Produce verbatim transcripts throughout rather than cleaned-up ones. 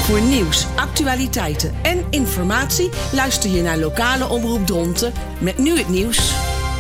Voor nieuws, actualiteiten en informatie luister je naar lokale omroep Dronten met nu het nieuws.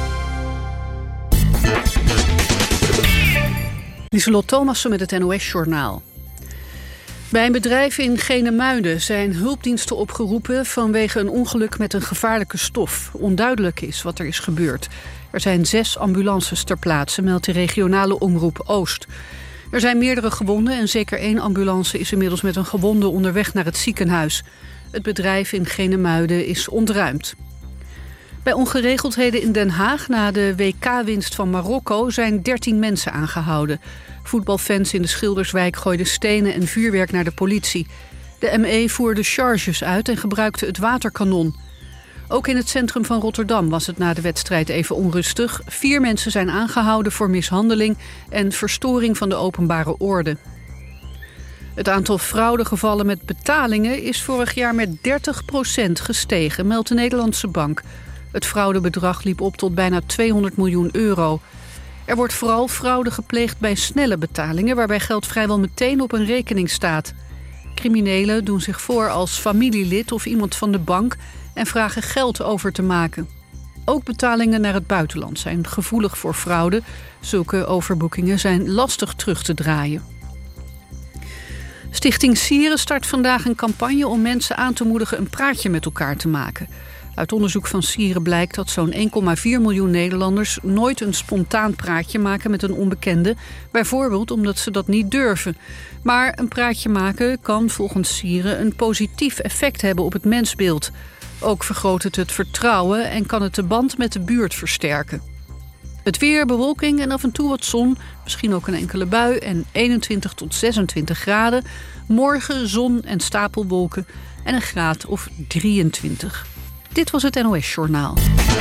Lieselot Thomassen met het N O S-journaal. Bij een bedrijf in Genemuiden zijn hulpdiensten opgeroepen vanwege een ongeluk met een gevaarlijke stof. Onduidelijk is wat er is gebeurd. Er zijn zes ambulances ter plaatse, meldt de regionale omroep Oost. Er zijn meerdere gewonden en zeker één ambulance is inmiddels met een gewonde onderweg naar het ziekenhuis. Het bedrijf in Genemuiden is ontruimd. Bij ongeregeldheden in Den Haag na de W K-winst van Marokko zijn dertien mensen aangehouden. Voetbalfans in de Schilderswijk gooiden stenen en vuurwerk naar de politie. De M E voerde charges uit en gebruikte het waterkanon. Ook in het centrum van Rotterdam was het na de wedstrijd even onrustig. Vier mensen zijn aangehouden voor mishandeling en verstoring van de openbare orde. Het aantal fraudegevallen met betalingen is vorig jaar met dertig procent gestegen, meldt de Nederlandse Bank. Het fraudebedrag liep op tot bijna tweehonderd miljoen euro. Er wordt vooral fraude gepleegd bij snelle betalingen, waarbij geld vrijwel meteen op een rekening staat. Criminelen doen zich voor als familielid of iemand van de bank en vragen geld over te maken. Ook betalingen naar het buitenland zijn gevoelig voor fraude. Zulke overboekingen zijn lastig terug te draaien. Stichting Sieren start vandaag een campagne om mensen aan te moedigen een praatje met elkaar te maken. Uit onderzoek van Sieren blijkt dat zo'n één komma vier miljoen Nederlanders nooit een spontaan praatje maken met een onbekende, bijvoorbeeld omdat ze dat niet durven. Maar een praatje maken kan volgens Sieren een positief effect hebben op het mensbeeld. Ook vergroot het het vertrouwen en kan het de band met de buurt versterken. Het weer, bewolking en af en toe wat zon, misschien ook een enkele bui en eenentwintig tot zesentwintig graden. Morgen zon en stapelwolken en een graad of drieëntwintig. Dit was het N O S-journaal.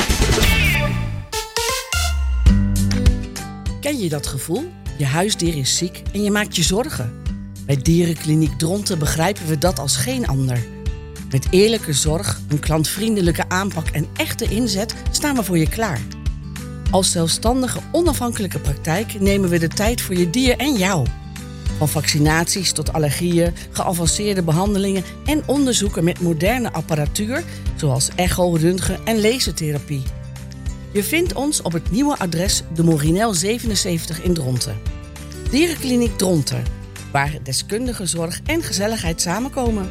Ken je dat gevoel? Je huisdier is ziek en je maakt je zorgen. Bij Dierenkliniek Dronten begrijpen we dat als geen ander. Met eerlijke zorg, een klantvriendelijke aanpak en echte inzet staan we voor je klaar. Als zelfstandige, onafhankelijke praktijk nemen we de tijd voor je dier en jou. Van vaccinaties tot allergieën, geavanceerde behandelingen en onderzoeken met moderne apparatuur, zoals echo, röntgen en lasertherapie. Je vindt ons op het nieuwe adres de Morinel zevenenzeventig in Dronten. Dierenkliniek Dronten, waar deskundige zorg en gezelligheid samenkomen.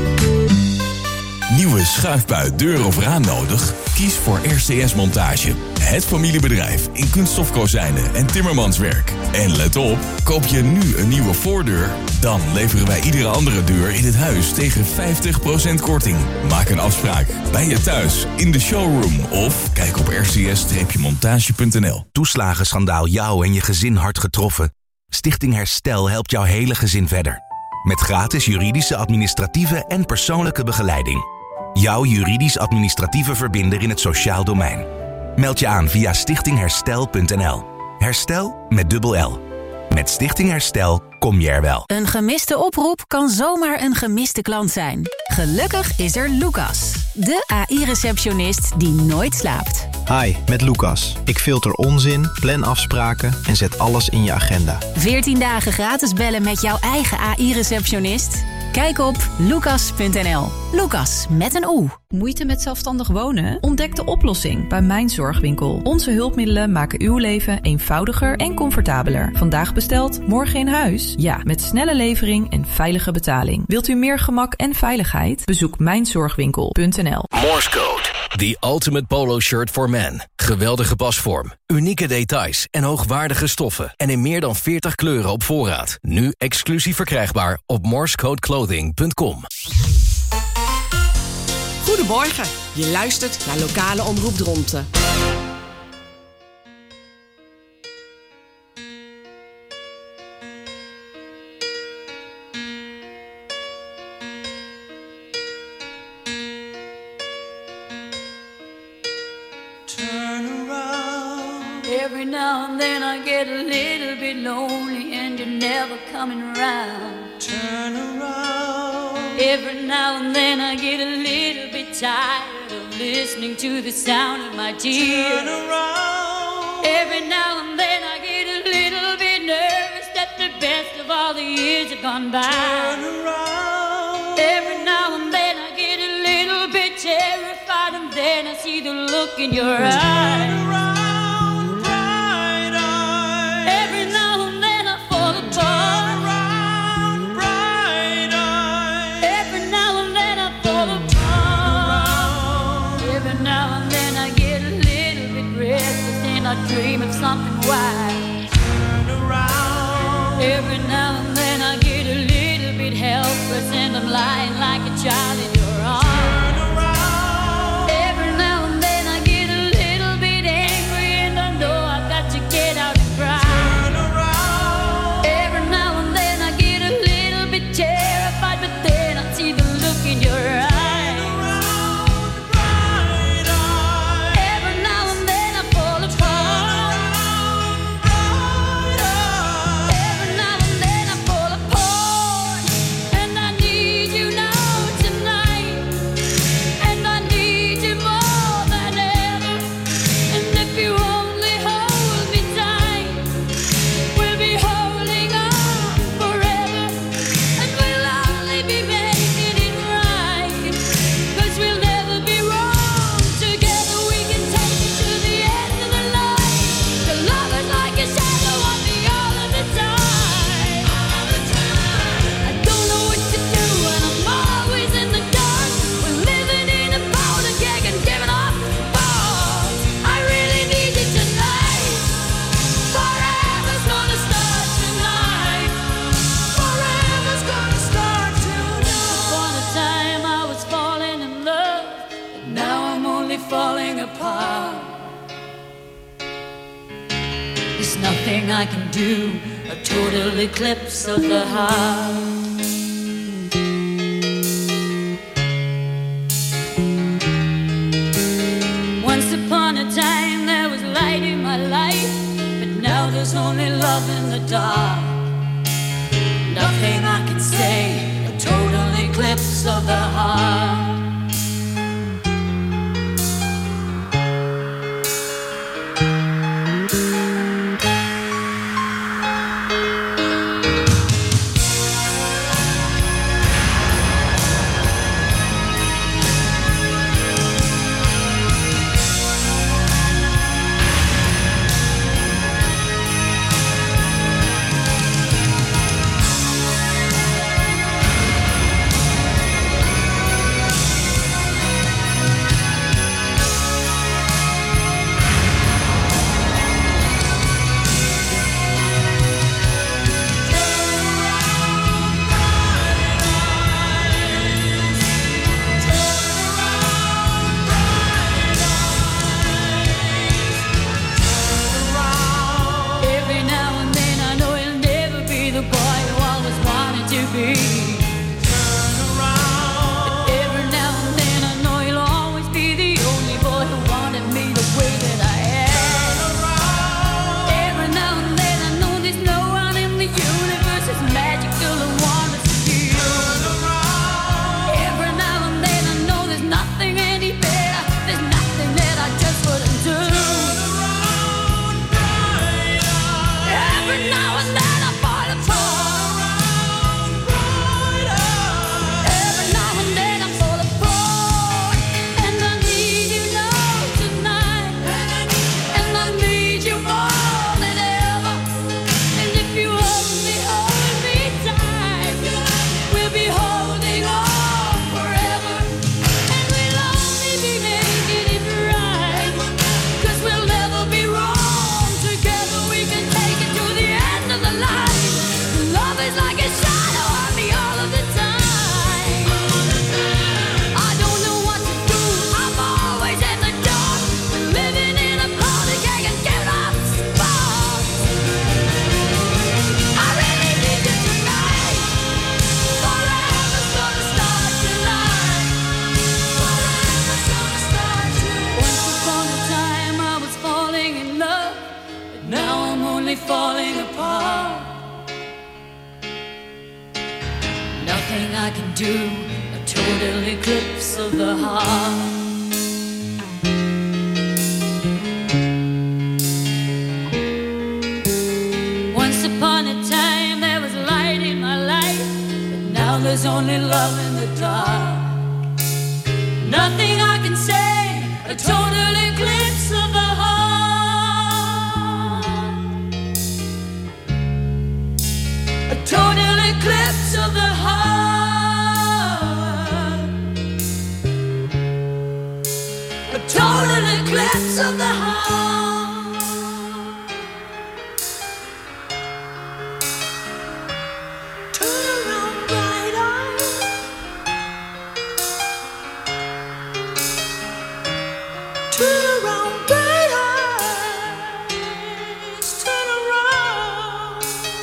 Nieuwe schuifbui, deur of raam nodig? Kies voor R C S Montage. Het familiebedrijf in kunststofkozijnen en timmermanswerk. En let op, koop je nu een nieuwe voordeur, dan leveren wij iedere andere deur in het huis tegen vijftig procent korting. Maak een afspraak bij je thuis, in de showroom of kijk op r c s montage punt n l. Toeslagenschandaal jou en je gezin hard getroffen? Stichting Herstel helpt jouw hele gezin verder. Met gratis juridische, administratieve en persoonlijke begeleiding. Jouw juridisch-administratieve verbinder in het sociaal domein. Meld je aan via stichting herstel punt n l. Herstel met dubbel L. Met Stichting Herstel kom je er wel. Een gemiste oproep kan zomaar een gemiste klant zijn. Gelukkig is er Lucas, de A I-receptionist die nooit slaapt. Hi, met Lucas. Ik filter onzin, plan afspraken en zet alles in je agenda. veertien dagen gratis bellen met jouw eigen A I-receptionist? Kijk op lucas punt n l. Lucas met een O. Moeite met zelfstandig wonen? Ontdek de oplossing bij Mijn Zorgwinkel. Onze hulpmiddelen maken uw leven eenvoudiger en comfortabeler. Vandaag besteld, morgen in huis? Ja, met snelle levering en veilige betaling. Wilt u meer gemak en veiligheid? Bezoek mijn zorgwinkel punt n l. Morse Code. The ultimate polo shirt for men. Geweldige pasvorm, unieke details en hoogwaardige stoffen. En in meer dan veertig kleuren op voorraad. Nu exclusief verkrijgbaar op morsecode clothing punt com. Goedemorgen, je luistert naar lokale omroep Dronten. Every now and then I get a little bit lonely and you're never coming around. Turn around. Every now and then I get a little bit tired of listening to the sound of my tears. Turn around. Every now and then I get a little bit nervous that the best of all the years have gone by. Turn around. the look in your eyes. Every now and then I fall apart. Every now and then I fall apart. Every now and then I get a little bit restless and I dream of something wise. Every now and then I get a little bit helpless and I'm lying like a child in your arms. Every now and then I get a little bit angry and I know I've got to get out and cry. Every now and then I get a little bit terrified, but then I see the look in your eyes. Every now and then I fall apart. Every now and then I fall apart. And I need you now tonight. And I need you more than ever. And if you only hold me tight, we'll be holding on forever. And we'll only be making it right. 'Cause we'll never be wrong. Together we can take it to the end of the line. The love is like a shadow on me all of the time. I don't know what to do and I'm always in the dark. We're living in a powder keg and giving off balls. I really need you tonight. Forever's gonna start tonight. Forever's gonna start tonight. Upon a time I was falling in love, but now I'm only falling apart. There's nothing I can do, a total eclipse of the heart. Once upon a time there was light in my life, but now there's only love in the dark. Nothing I can say, a total eclipse of the heart. Every now and then I know he'll never be the boy who always wanted to be. But every now and then I know he'll always be the only boy who wanted me the way that I am. Every now and then I know there's no one in the universe as magical and warm as you. Every now and then I know there's nothing any better. There's nothing that I just wouldn't do. Every now and then I fall apart. Every now and then I fall apart. And I need you now tonight. And I need you more than ever. And if you only hold me tight, we'll be holding on forever. And we'll only be making it right. 'Cause we'll never be wrong. Together we can take it to the end of the line. Love is like a shadow on me all of the time. I don't know what to do, I'm always in the dark. Living in a powder keg and giving off sparks. I really need you tonight. Forever's gonna start tonight. Forever's gonna start tonight. Once upon a time I was falling in love, but now I'm only falling apart. Nothing I can do, a total eclipse of the heart. Once upon a time there was light in my life, but now there's only love in the dark. Nothing I can say, a total eclipse of the heart. A total eclipse of the heart. A total eclipse of the heart. Turn around, bright eyes. Turn around, bright eyes. Turn around.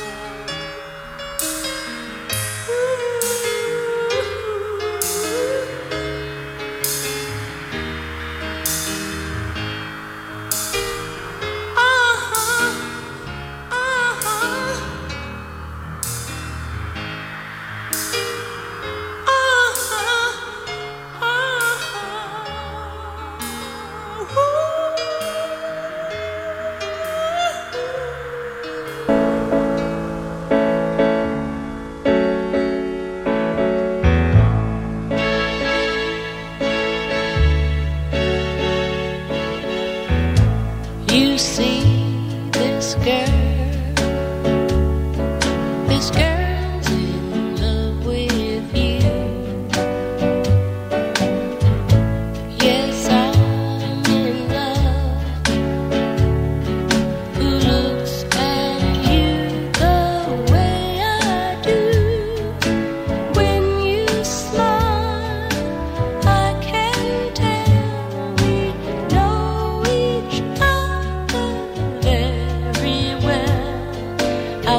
You see this girl, this girl's in love with you. Yes, I'm in love. Who looks at you the way I do? When you smile, I can tell we know each other very well. How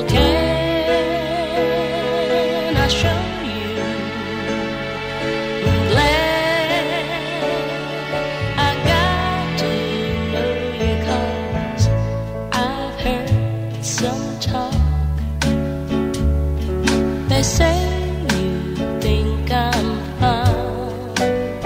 can I show you? I'm glad I got to know you, 'cause I've heard some talk. They say you think I'm fine.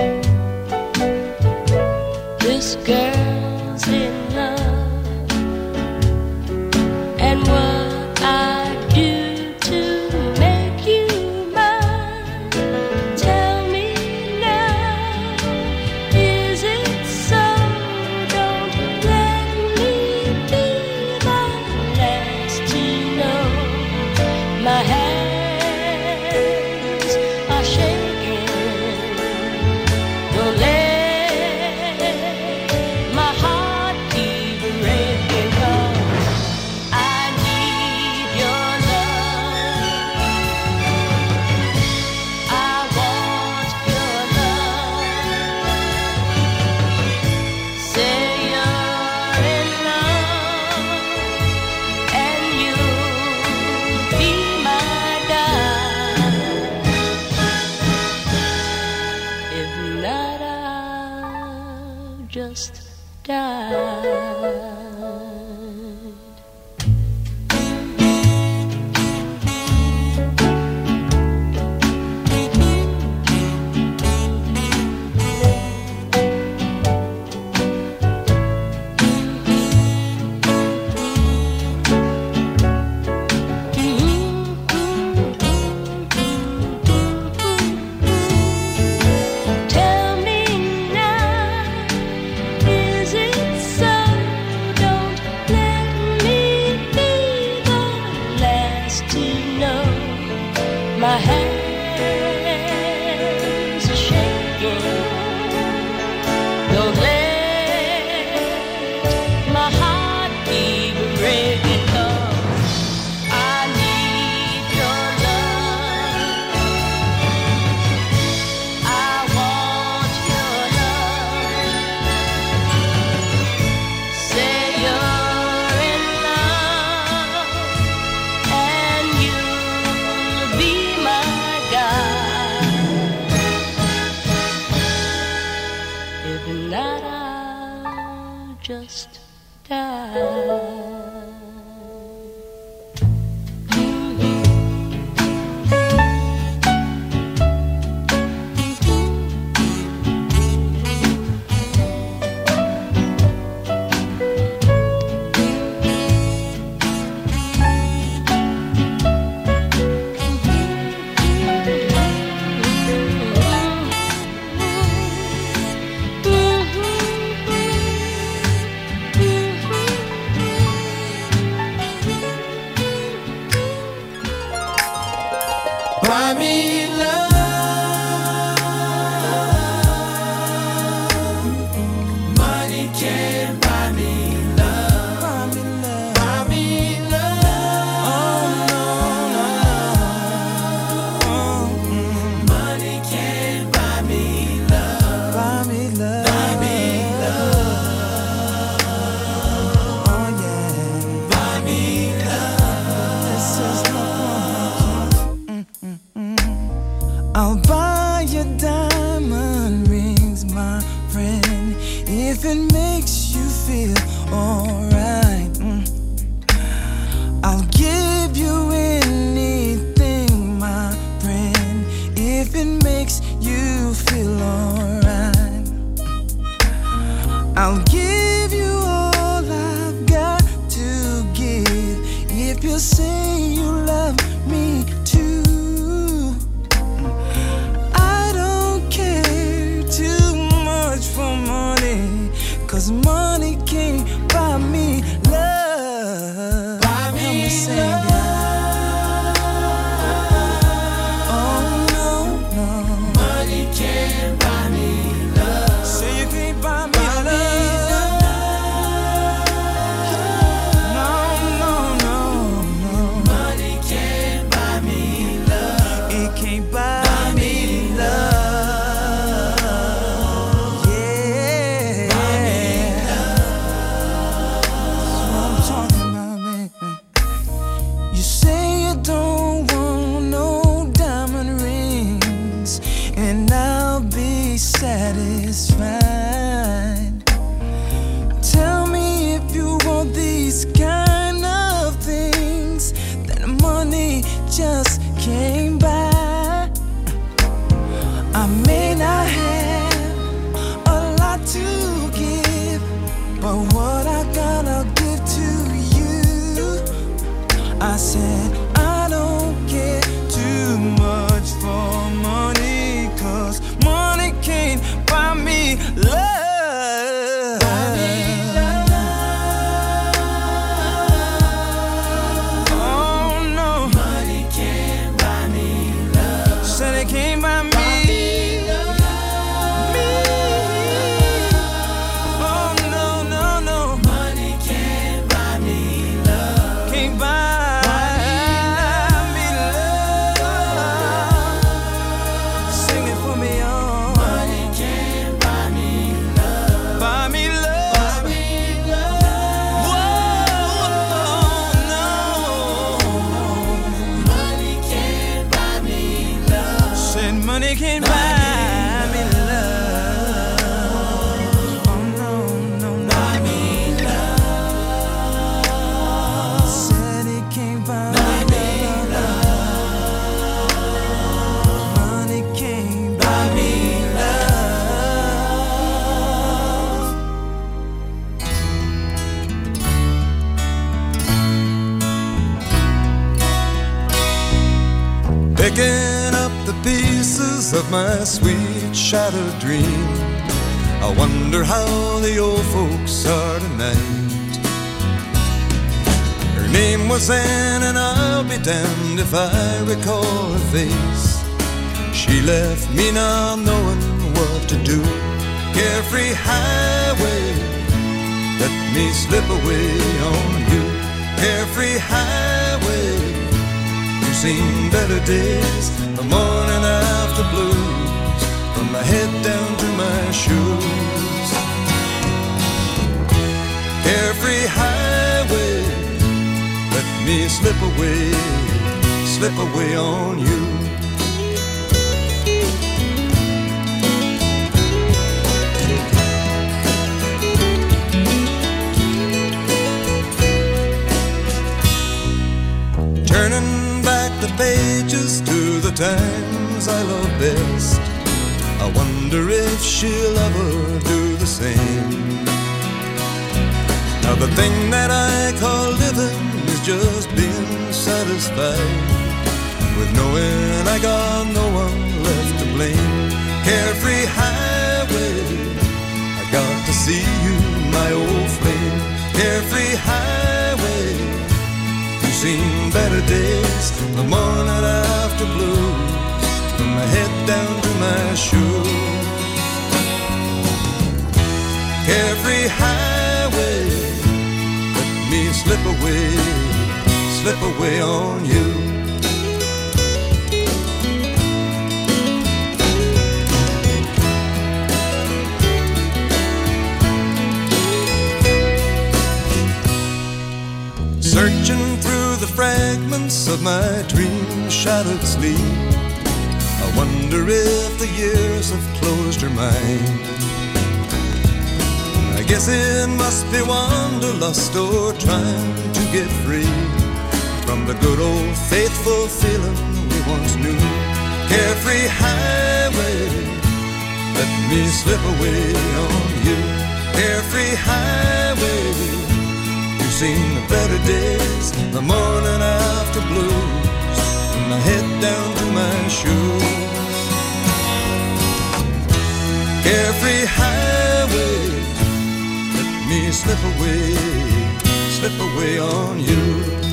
This girl's in love, and what I do to make you mine? Tell me now, is it so? Don't let me be the last to know. My hands are shaking. Don't let my heart keep breaking, 'cause I need your love. I want your love. Say you're in love, and you'll be my guide. If not, I'll just die. Tell me now, is it so? Don't let me be the last to know. My hands are shaking. Don't let my heart keep breaking, 'cause I need your love. I want your love. Say you're in love, and you'll be my buy me love. Money can't buy me love. Buy me love. Oh no, no, no. Money can't buy me love. Buy me love. Buy me love. Oh yeah. Buy me love. This is my I'll buy you diamond rings, my friend, if it makes you feel alright. Mm. I'll give you anything, my friend, if it makes you feel alright. I'll give you all I've got to give if you say you love me too. For money, 'cause money can't buy me love. Buy me love. Oh no, no. Money can't buy me love. Say you can't buy me buy love. No, no, no, no. Money can't buy me love. It can't buy, buy me love. Satisfied. Tell me if you want these kind of things that money just can't buy. I may not have a lot to give, but what I gotta give to you, I said I don't care too much for money, 'cause money can't buy me love. Buy me love. Oh no, money can't buy me love. Said it can't buy me. Buy me love. Me. Oh no, no, no, money can't buy me love. Can't buy. Money can't buy me love. Oh no, no, buy me love. Said it can't buy me love. Money can't buy me love. Picking up the pieces of my sweet shattered dream, I wonder how the old folks are tonight. Her name was Anne, and I'll be damned if I recall her face. She left me not knowing what to do. Carefree highway, let me slip away on you. Carefree highway, you've seen better days, the morning after blues, from my head down to my shoes. Carefree highway, let me slip away, slip away on you. Turning back the pages to the times I love best, I wonder if she'll ever do the same. Now the thing that I call living is just being satisfied with knowing I got no one left to blame. Carefree highway, I got to see you, my old flame. Carefree highway, you've seen better days, the morning after blues, slip away on you. Searching through the fragments of my dream-shadowed sleep, I wonder if the years have closed her mind. I guess it must be wanderlust or trying to get free from the good old faithful feeling we once knew. Carefree highway, let me slip away on you. Carefree highway, you've seen the better days, the morning after blues, and I head down to my shoes. Carefree highway, let me slip away, slip away on you.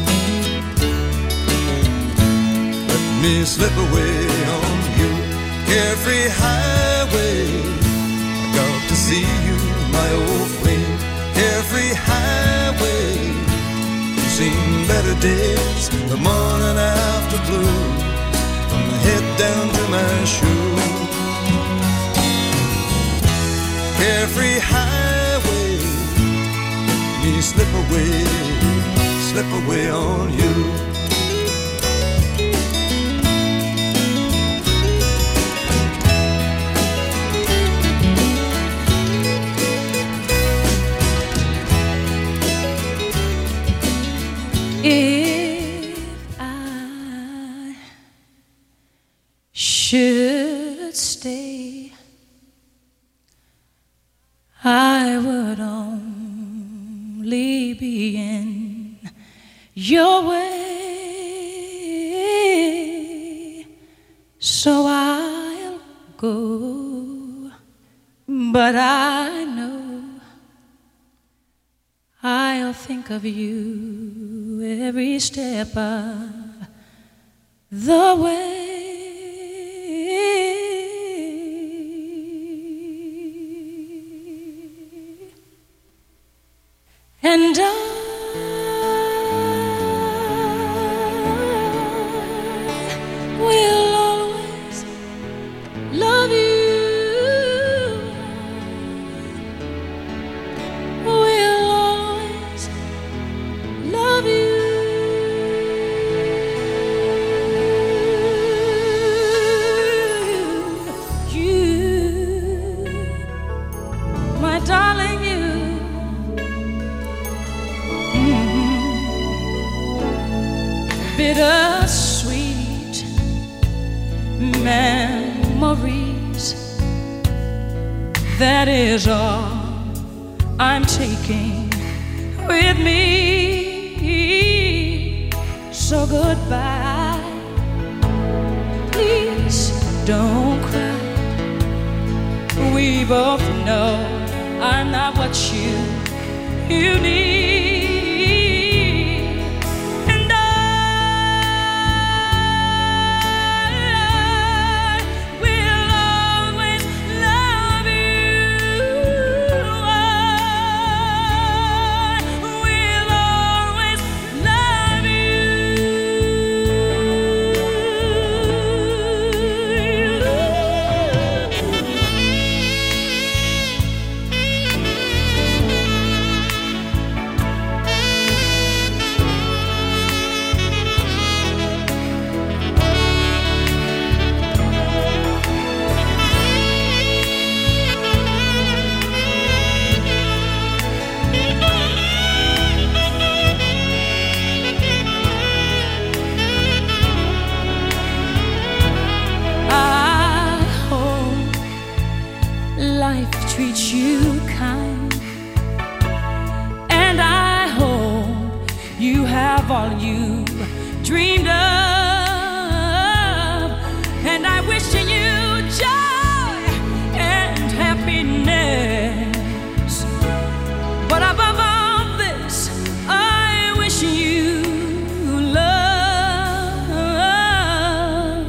Let me slip away on you. Carefree highway, I got to see you, my old flame. Carefree highway, you've seen better days, the morning after blues, from my head down to my shoes. Carefree highway, let me slip away, slip away on you. If I should stay, I would only be in your way, so I'll go, but I know I'll think of you every step of the way. And I will always love you. Will always love you. You, my darling, you. Bittersweet memories, that is all I'm taking with me. So goodbye, please don't cry. We both know I'm not what you, you need. Treat you kind, and I hope you have all you dreamed of, and I wish you joy and happiness, but above all this I wish you love.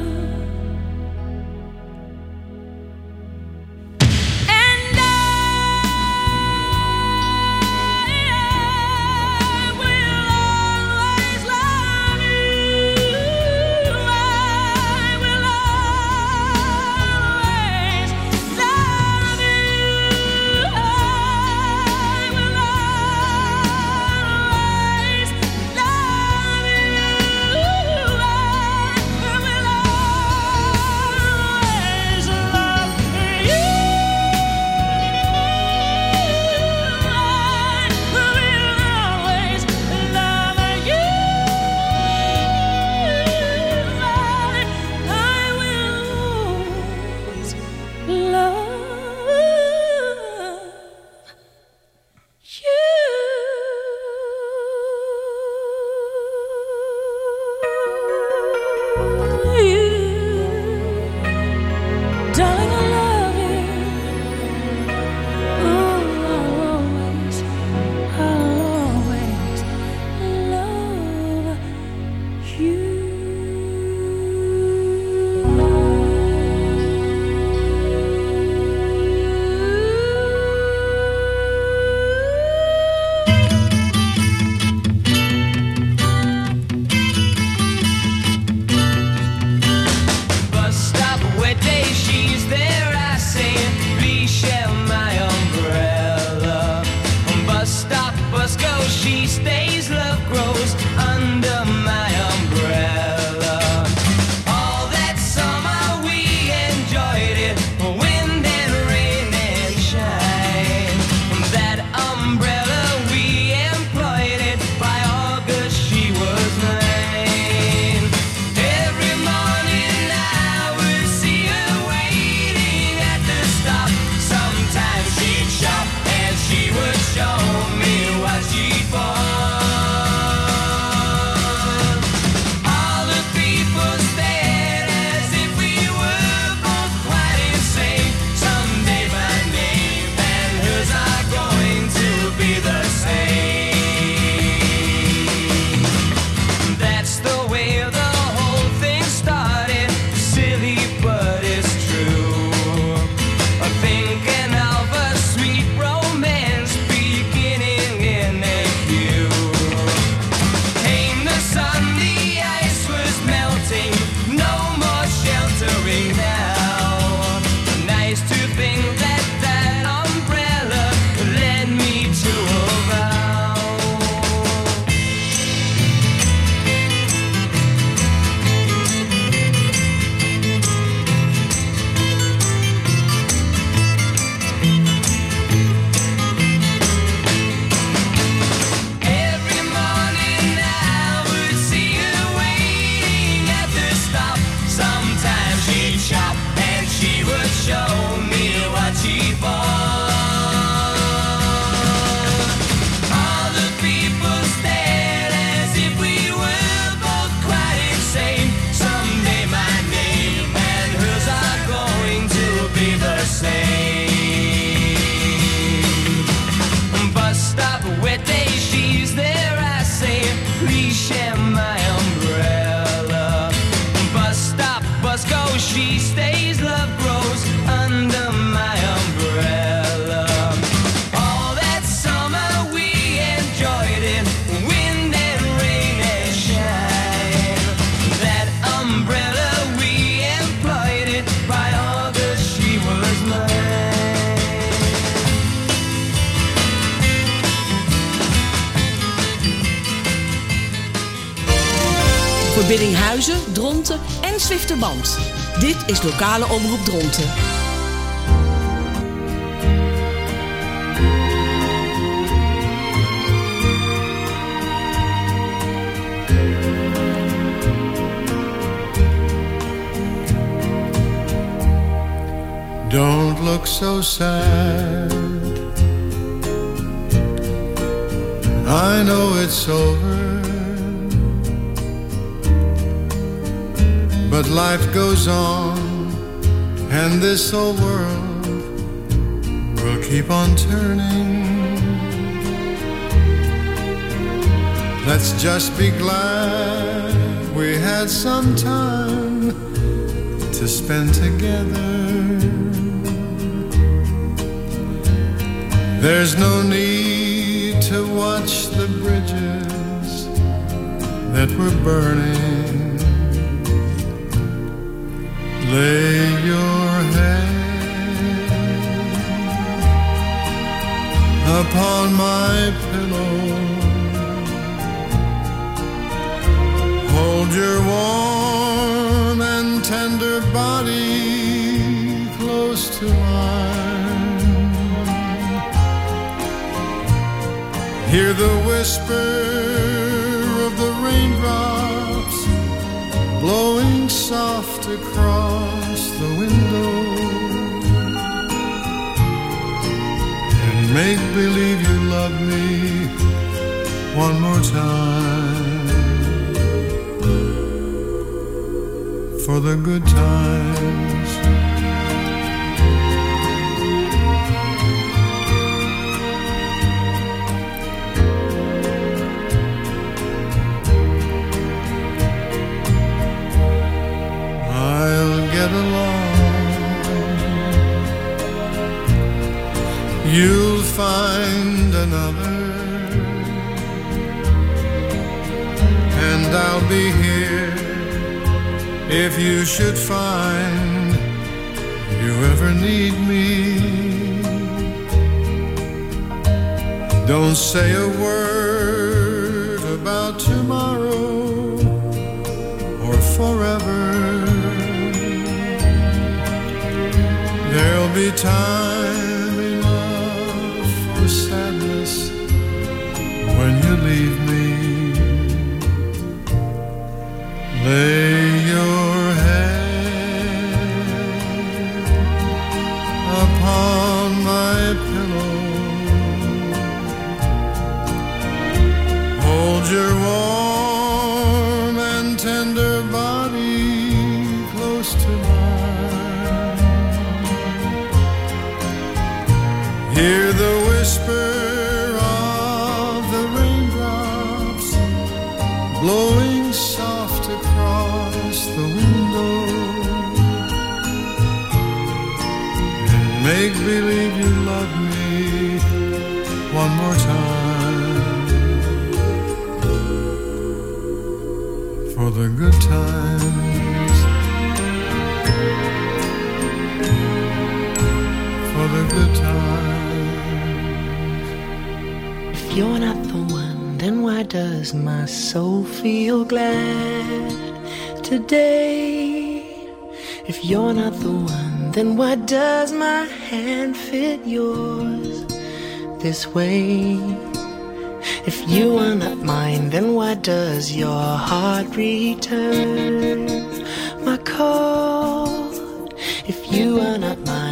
show me what she bought. All the people stared as if we were both quite insane. Someday my name and hers are going to be the same. Bus stop, wet day, she's there, I say, please share my umbrella. Bus stop, bus goes, she stays, love grows under my umbrella. All that summer we enjoyed it, wind and rain and shine. That umbrella we employed it, by August she was mine. Voor Biddinghuizen, Dronten en Zwifterband. Dit is lokale omroep Dronten. Don't look so sad. I know it's over, but life goes on, and this old world will keep on turning. Let's just be glad we had some time to spend together. There's no need to watch the bridges that were burning. Lay your head upon my pillow. Hold your warm and tender body close to mine. Hear the whisper of the raindrops blowing soft across the window, and make believe you love me one more time, for the good times. I'll get along. You'll find another, and I'll be here if you should find you ever need me. Don't say a word about tomorrow or forever. There'll be time enough for sadness when you leave me. Lay your head upon my pillow. Hold your warm and tender body close to mine. Hear the whisper of the raindrops blowing soft across the window, and make believe you love me one more time, for the good times, for the good times. If you're not the one, then why does my soul feel glad today? If you're not the one, then why does my hand fit yours this way? If you are not mine, then why does your heart return my call? If you are not mine,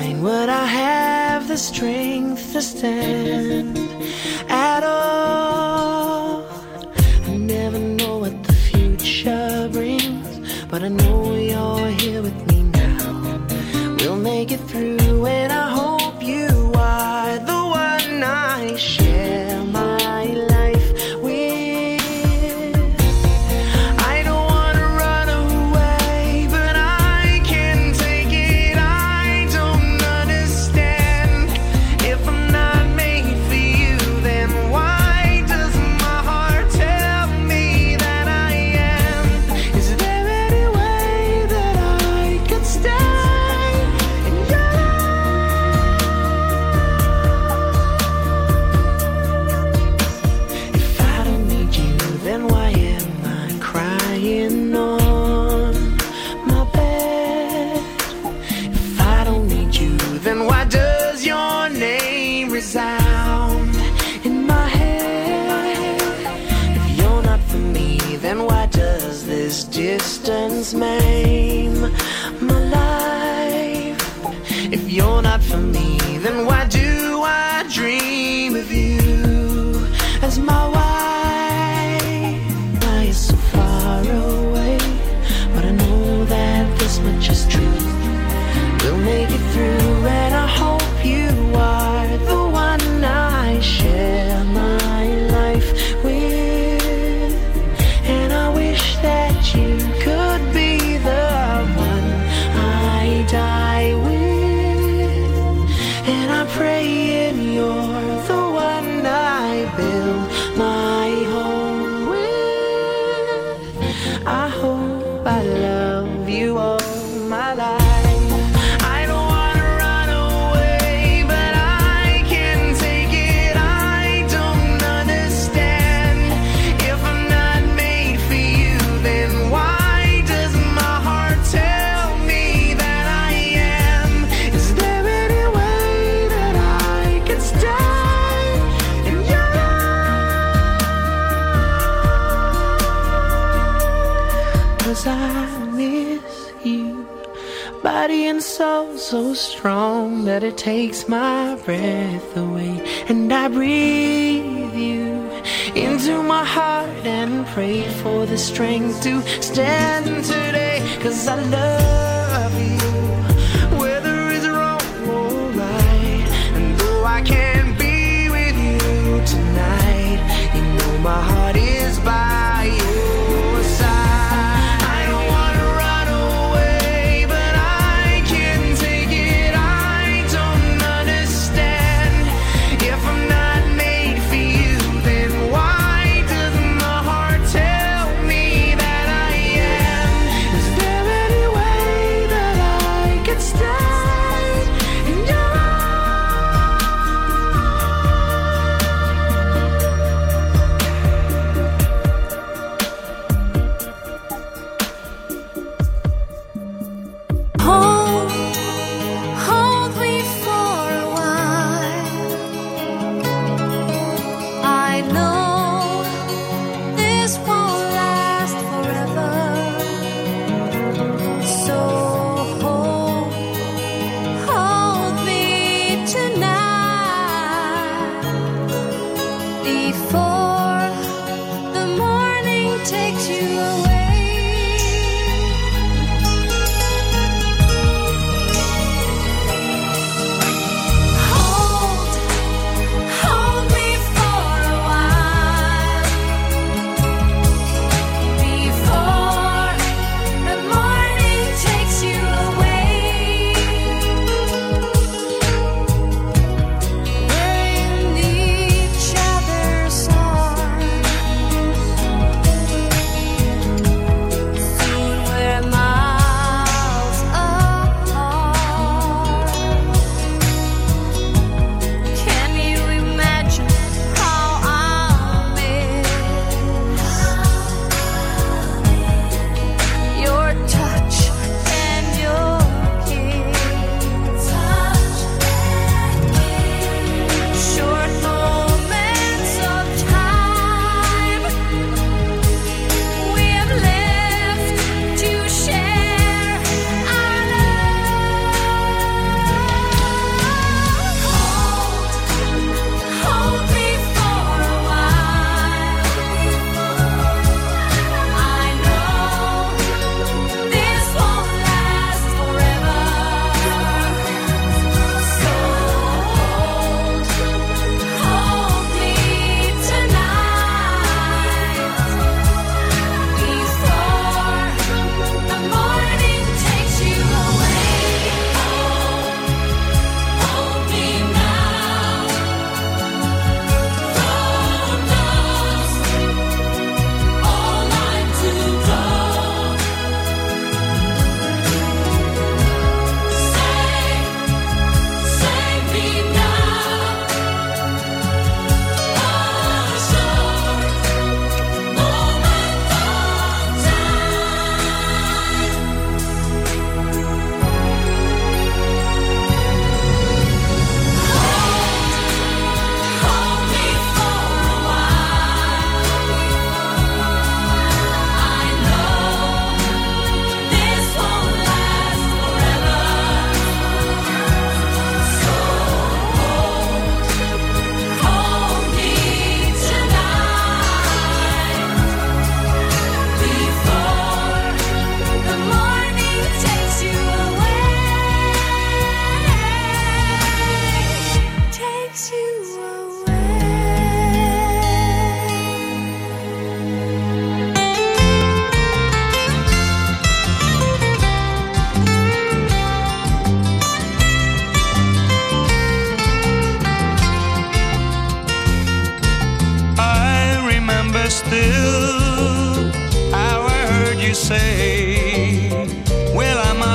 the strength to stand at all. I never know what the future brings, but I know you're here with me now. We'll make it through, and I hope you are the one I share my life with. I don't wanna run away, but I can't take it. I don't understand. If I'm not made for you, then why does my heart tell me that I am? Is there any way that I could stay in your life? If I don't need you, then why am I crying on my bed? If I don't need you, then why does your name resound in my head? If you're not for me, then why does this distance maim my life? If you're not for me, then why do I dream of you as my wife? Why is so far away, but I know that this much is true. We'll make it through, and I hope you are the one I share my life with. And I wish that you could be the one I die with. And I pray and you're the one I build my home with. I hope I love you all my life. I don't wanna run away, but I can't take it. I don't understand. If I'm not made for you, then why does my heart tell me that I am? Is there any way that I could stay in your life? 'Cause I miss you, body and soul so strong that it takes my breath away. And I breathe you into my heart and pray for the strength to stand today. 'Cause I love you, whether it's wrong or right. And though I can't be with you tonight, you know my heart is by your side. I don't wanna run away, but I can't take it. I don't understand. If I'm not made for you, then why does my heart tell me that I am? Is there any way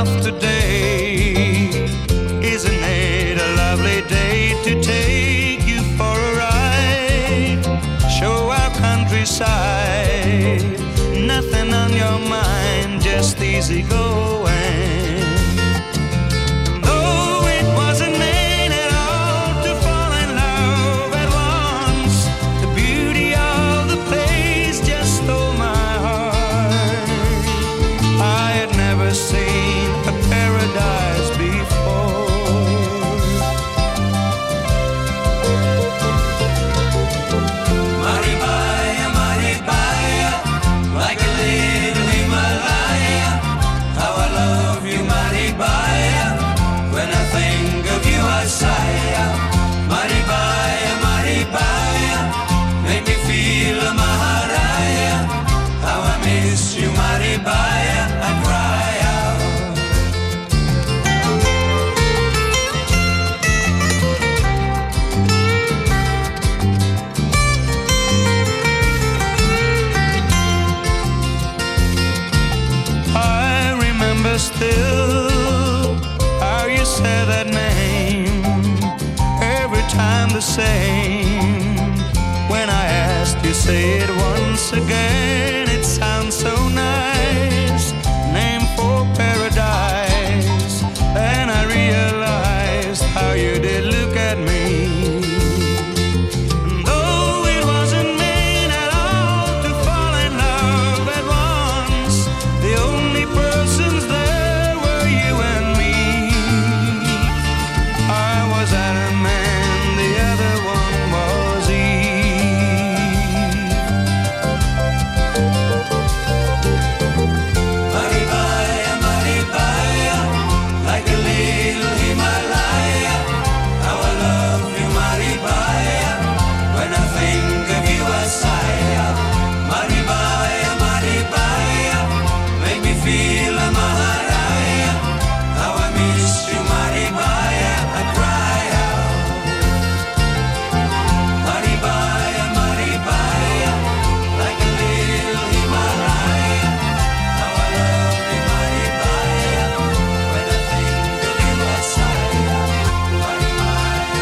of today. Isn't it a lovely day to take you for a ride? Show our countryside. Nothing on your mind, just easy going. Though it wasn't made at all to fall in love at once, the beauty of the place just stole my heart. I had never seen a paradise before. Maribaya, Maribaya, like a little Himalaya. How I love you, Maribaya. When I think of you, I sigh. Maribaya, Maribaya, make me feel a Maharaya. How I miss you, Maribaya, I cry out. I remember still how you said that name, every time the same. When I asked you, say it once again, it sounds so nice. Name for paradise. Then I realized how you did look at me. And though it wasn't made at all to fall in love at once, the only persons there were you and me. I was Adam and the other one was Eve. Maribaya, Maribaya, like a little Himalaya. How I love you, Maribaya. When I think of you, I sigh. Maribaya, Maribaya, make me feel a Maharaya. How I miss you, Maribaya, I cry out. Maribaya, Maribaya, like a little Himalaya. How I love you, Maribaya. When I think of you, I sigh. Maribaya,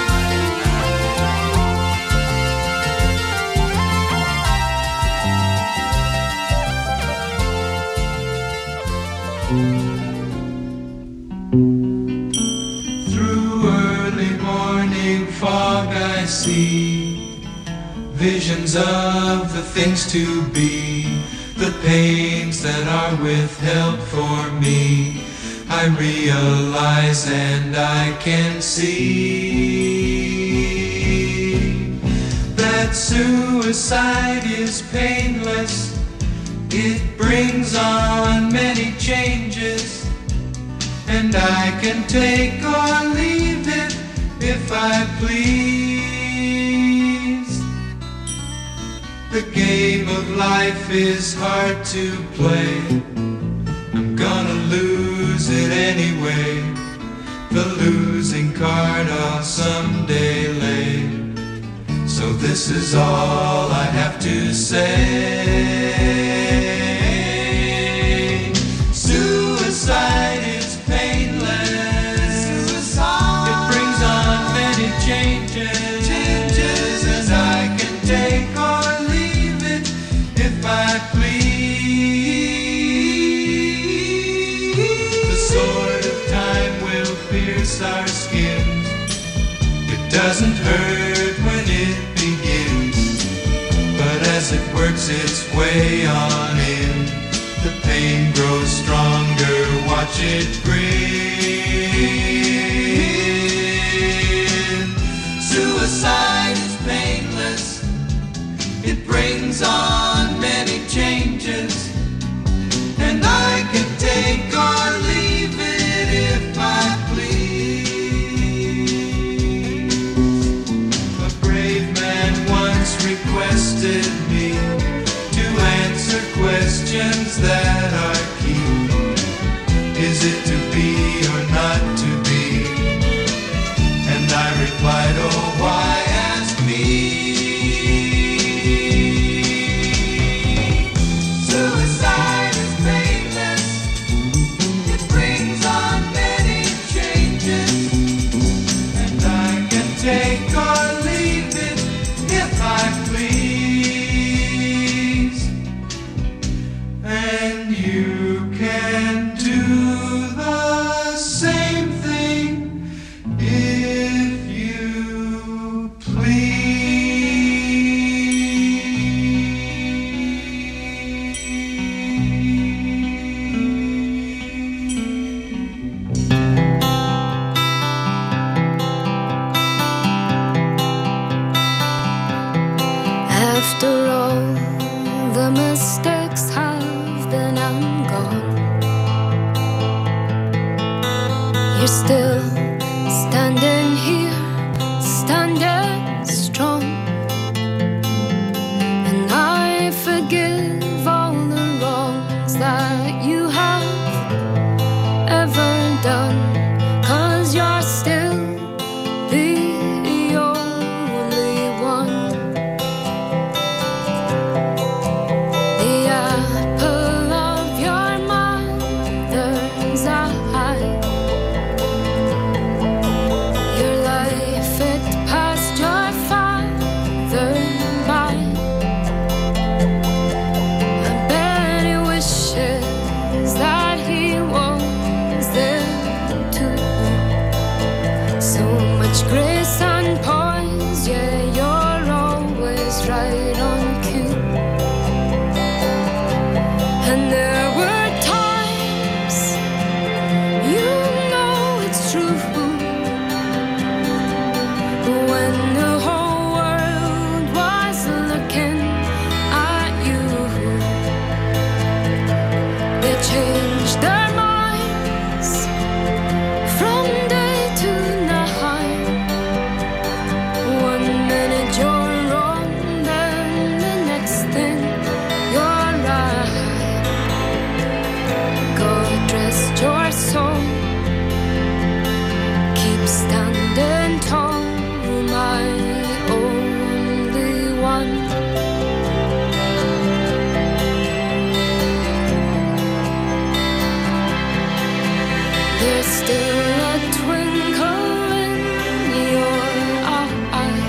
Through early morning fog I see visions of the things to be, the pains that are withheld for me. I realize and I can see that suicide is painless. It brings on many changes, and I can take or leave it if I please. The game of life is hard to play. I'm gonna lose it anyway. The losing card I'll someday lay. So this is all I have to say. Suicide is painless. Suicide. It brings on many changes. Changes. And I can take or leave it if I please. The sword of time will pierce our skin. It doesn't hurt when it begins, but as it works its way on in, the pain grows stronger, watch it grin. Suicide is painless. It brings on many changes, and I can take or leave it if I please. A brave man once requested me to answer questions that are key. Is it to be or not to be? And I replied, oh, why ask me? Suicide is painless. It brings on still standing here, standing strong. And I forgive all the wrongs that you have ever done, 'cause you're still the only one. The apple of your mother's eye. Your life, it passed your father by. I bet he wishes that he was there too. So much grace and poise, yeah, you're always right on cue. And there were times, you know it's true, when the whole world was looking at you. They changed their minds from day to night. One minute you're wrong, then the next thing you're right. God rest your soul, keep standing tall, my only one. There's still a twinkle in your eye,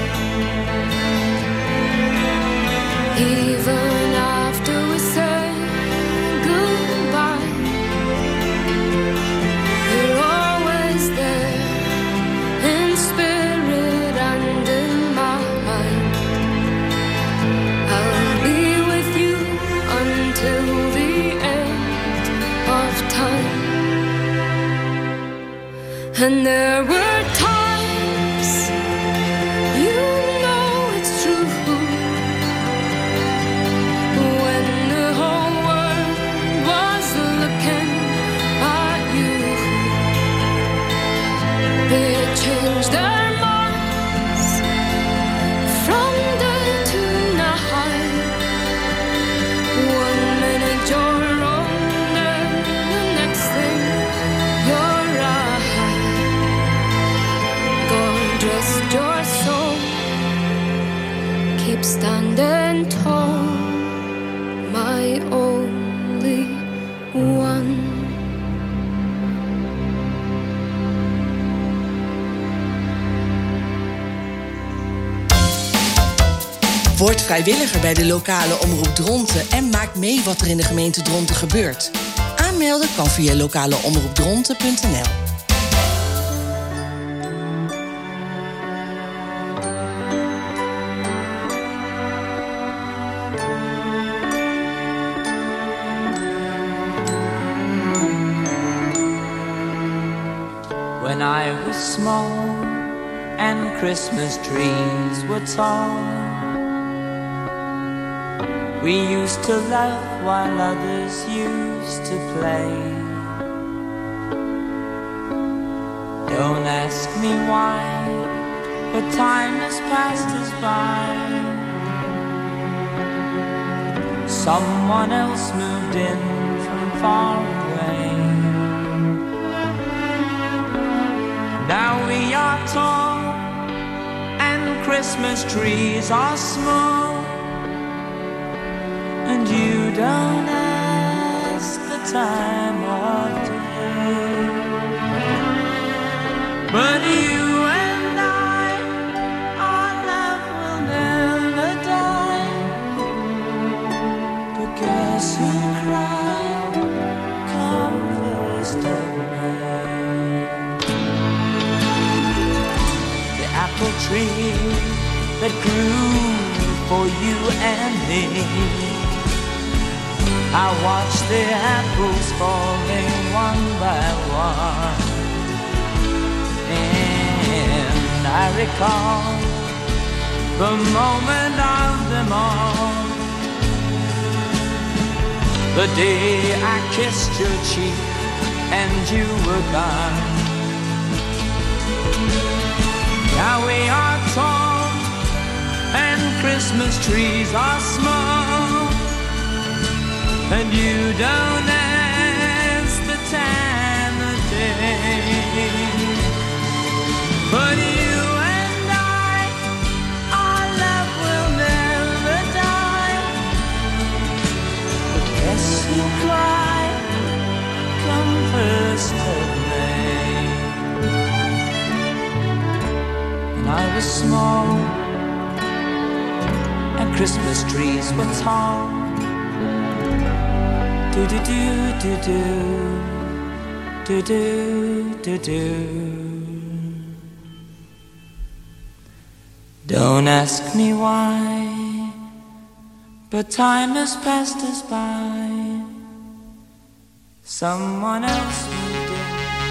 even after we say goodbye. You're always there, in spirit and in mind. I'll be with you until the end of time. And there were times, you know it's true, when the whole world was looking at you. They changed their minds from day to night. One minute you're wrong, then the next thing you're right. God rest your soul, keep standing tall, my only one. Word vrijwilliger bij de lokale omroep Dronten en maak mee wat er in de gemeente Dronten gebeurt. Aanmelden kan via lokaleomroepdronten punt n l. When I was small and Christmas trees were tall, we used to laugh while others used to play. Don't ask me why, but time has passed us by. Someone else moved in from far away. Now we are tall and Christmas trees are small, and you don't ask the time of day. But you and I, our love will never die. But guess who cried come first of May? The apple tree that grew for you and me, I watched the apples falling one by one, and I recall the moment of them all, the day I kissed your cheek and you were gone. Now we are tall and Christmas trees are small, and you don't ask the time of day. But you and I, our love will never die. But yes, you cry come first of May. And I was small and Christmas trees were tall. Do do do do do do do do do. Don't ask me why, but time has passed us by. Someone else will do.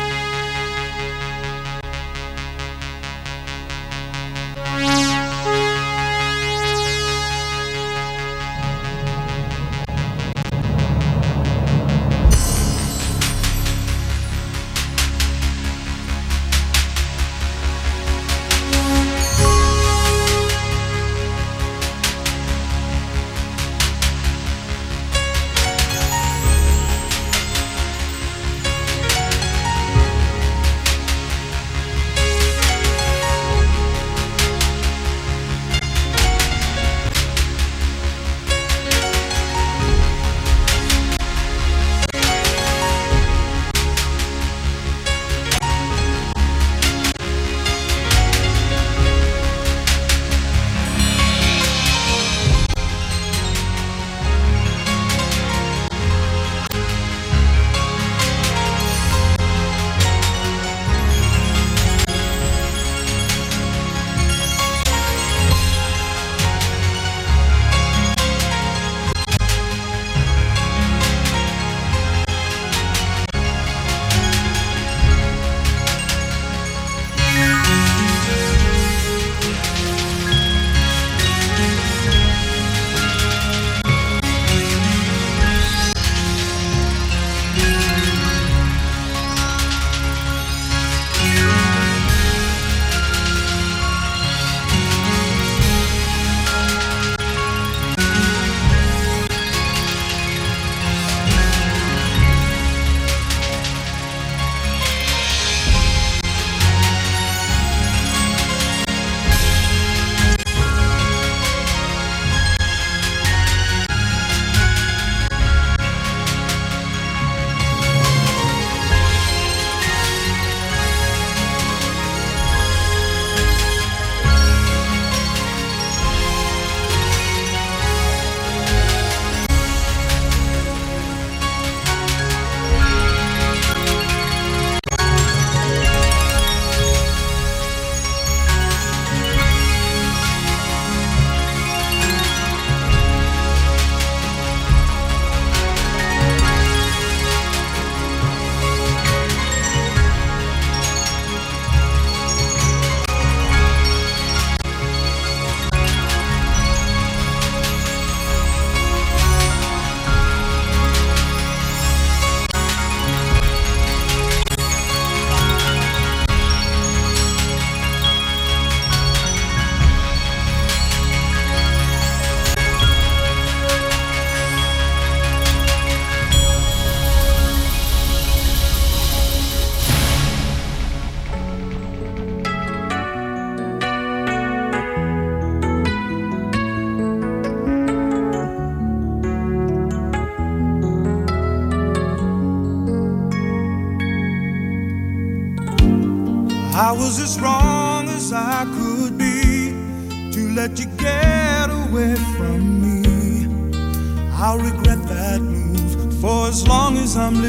I was as wrong as I could be to let you get away from me. I'll regret that move for as long as I'm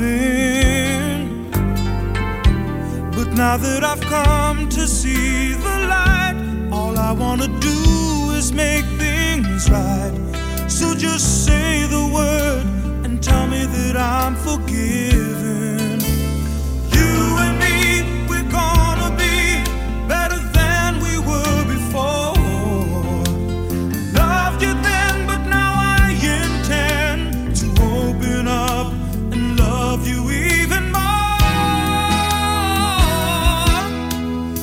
living. But now that I've come to see the light, all I wanna do is make things right. So just say the word and tell me that I'm forgiven. You and me, we're gonna be better than we were before. Loved you then, but now I intend to open up and love you even more.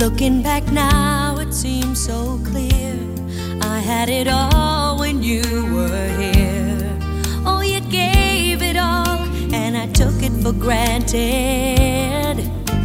Looking back now, it seems so clear. I had it all when you were here. Oh, you gave it all, and I took it for granted.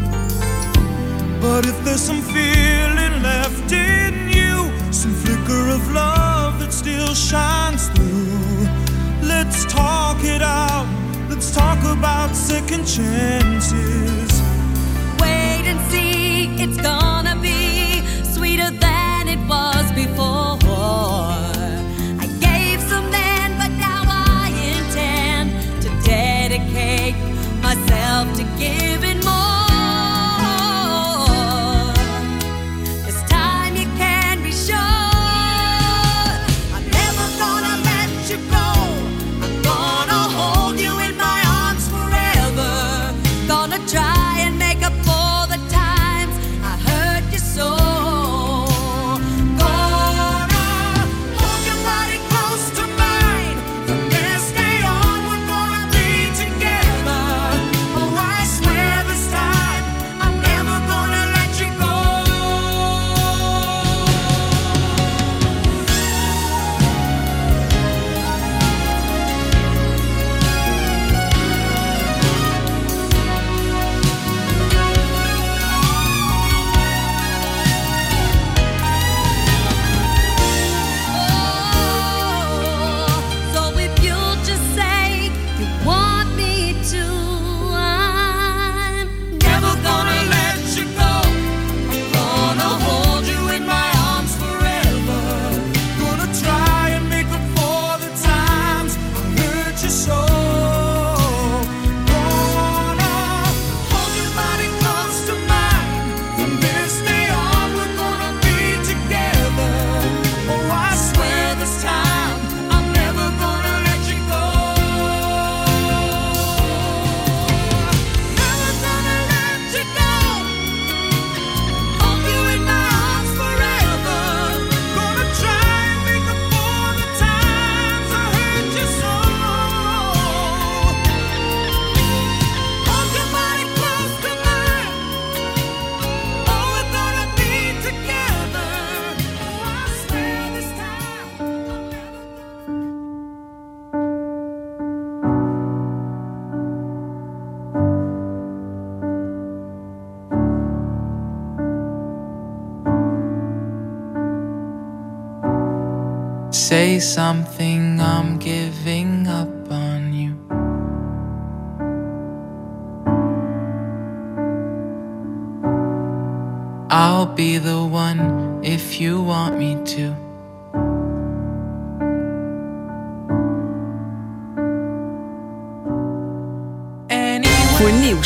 But if there's some feeling left in you, some flicker of love that still shines through, let's talk it out. Let's talk about second chances. Wait and see, it's gonna be sweeter than it was before. I gave some then, but now I intend to dedicate myself to giving more. This time you can be sure I'm never gonna let you go. I'm gonna hold you in my arms forever. Gonna try and make up for the times I hurt you so. Gonna hold your body close to mine. From this day on, we're gonna be together. Oh, I swear this time I'm never gonna let you go. So if you'll just say you want me to, I'm never gonna let you go. I'm gonna hold you in my arms forever. Gonna try and make up for the times I hurt you so. Gonna hold your body close to mine. From this day on, we're gonna be together. Oh, I swear this time I'm never gonna let you go. Never gonna let you go. Hold you in my arms forever. Gonna try and make up for the times I hurt you so. Hold your body close to mine. Oh, we're gonna be together. Oh, I swear this time. Say something, I'm giving up on you. I'll be the one if you want me to. Voor nieuws,